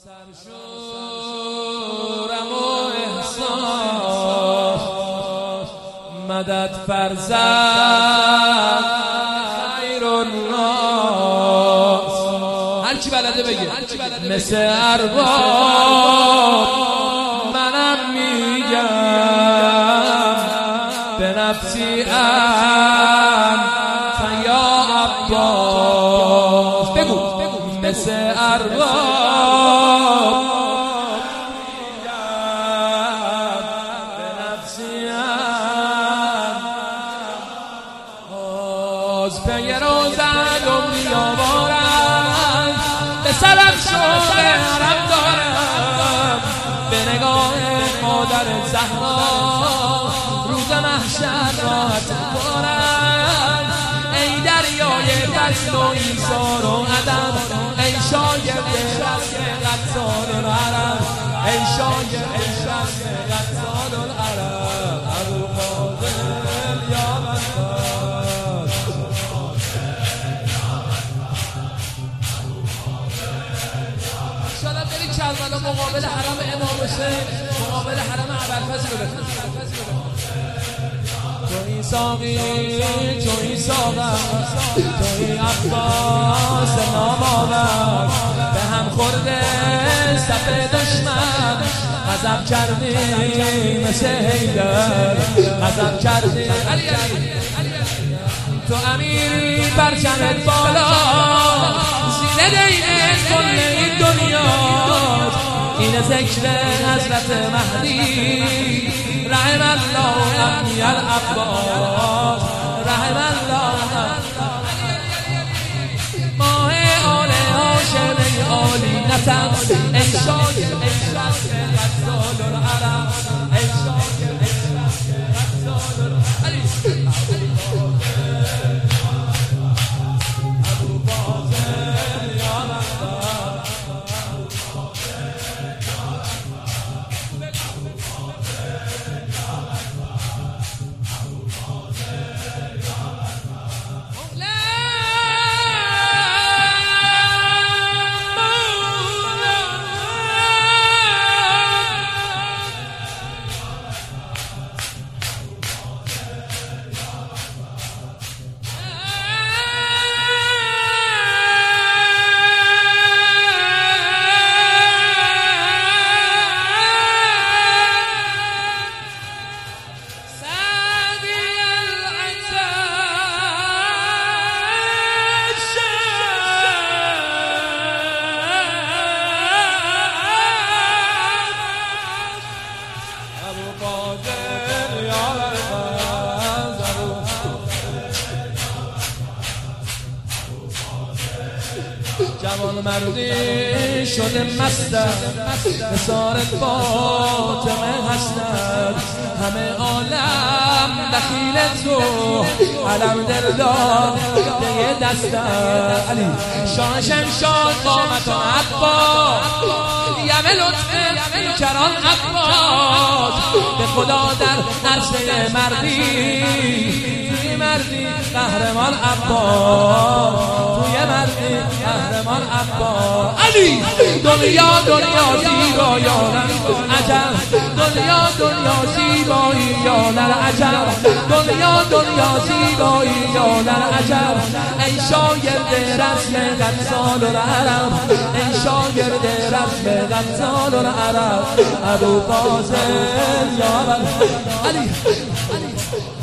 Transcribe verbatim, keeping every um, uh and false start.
سرشورم و احساس مدد فرزند خیر الناس. هر کی بلده بگه مثل ارباب منم میگم به نفسی انت یا عباس. بگو مثل ارباب به نفسی انت به یه روزن عمری آوارم به سرم شوق حرم دارم به نگاه مادر زهرا روز محشر راحت بارم. ای دریای فضل و ایثار و ادب ای شاگرد رسم غزال العرب ای شاگرد رسم غزال العرب ابوالفاضل یا غزال. شاید بری کربلا مقابل حرم امام حسین مقابل حرم ابوالفضل رو بخونی. توی ساقی توی ساقم توی عباس نامآور به هم خورده صف دشمن غضب کردی مثل حیدر غضب کردی تو امیری پرچمت بالا زیر دین کل این دنیا این ذکر حضرت مهدی رحم الله ابنی العباس رحم الله ماه آل هاشم ای عالی نسب ای شاگرد ای شخص غزال العرب ای شاگرد ای شخص غزال العرب ابوالفاضل یا غزال. جوان مردی شده مستم نثار فاطمه هستند همه عالم دخیل تو علم دلدار ده دستم علی شاه شمشاد قامت و عباس یم لطف کران عباس به خدا در عرصه مردی توی مردی قهرمان عباس توی مردی قهرمان عباس. علی دنیا دنیا زیبایانم عجب دنیا دنیا زیبایی یانر عجب دنیا دنیا زیبایی یانر عجب ای شاگرد رسم غزال العرب ای شاگرد رسم غزال العرب ابوالفاضل یا غزال. علی